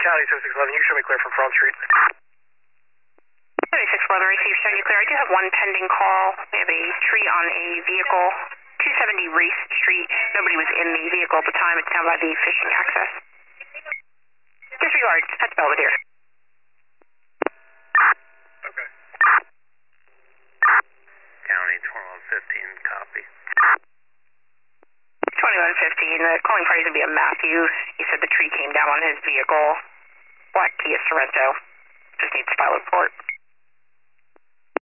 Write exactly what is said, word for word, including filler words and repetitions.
County, seventy-six eleven, you can show me clear from Front Street. seventy-six eleven, receive, show you clear. I do have one pending call. We have a tree on a vehicle, two seventy Race Street. Nobody was in the vehicle at the time. It's down by the fishing access. Disregard, that's Belvedere. Okay. County twenty-one fifteen, copy. twenty-one fifteen, the calling party is going to be a Matthew. He said the tree came down on his vehicle. Black Kia Sorrento. Just needs to file a report.